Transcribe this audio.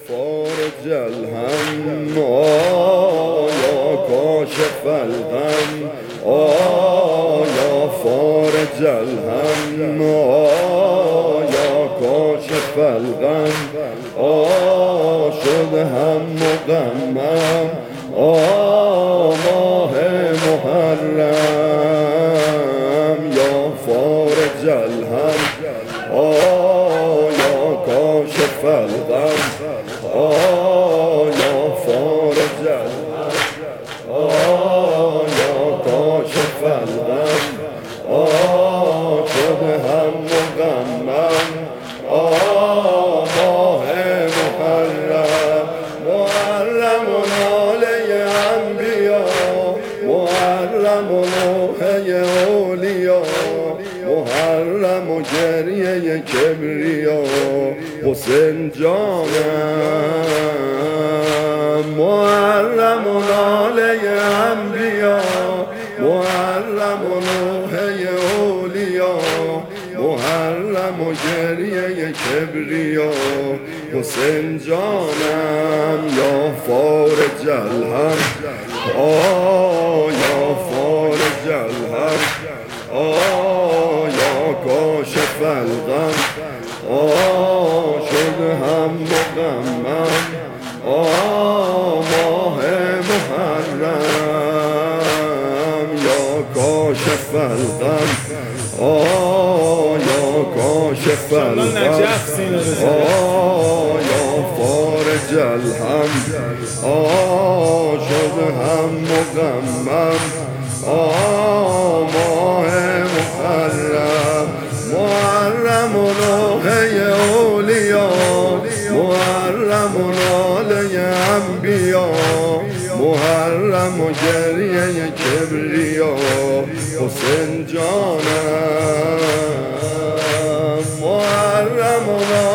فارج الهم آیا کاشف الغم آیا فارج الهم آیا کاشف الغم شد هم و غمم ماه محرم یا فارج الهم یا کاشف الغم یا فارج الهم یا کاشف الغم شد هم و غمم ماه محرم محرم و ناله انبیا محرم و نوحه اولیا محرم و گریه کبریا حسین جانم محرم و ناله انبیا محرم و نوحه اولیا محرم و گریه کبریا حسین جانم یا فارج الهم یا فارج الهم یا کاشف الغم شد هم و غمم ماه محرم یا کاشف الغم یا کاشف الغم یا فارج الهم شد هم و غمم ماه محرم محرم و نوحه اولیا محرم و ناله انبیا محرم و گریه کبریا حسین جانم محرم و